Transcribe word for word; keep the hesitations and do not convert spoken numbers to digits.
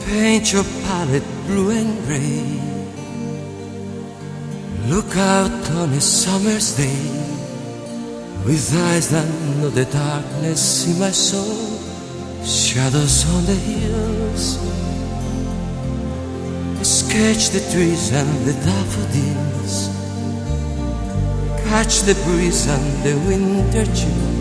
Paint your palette blue and gray. Look out on a summer's day, with eyes that know the darkness in my soul, shadows on the hills. Sketch the trees and the daffodils, catch the breeze and the winter chill.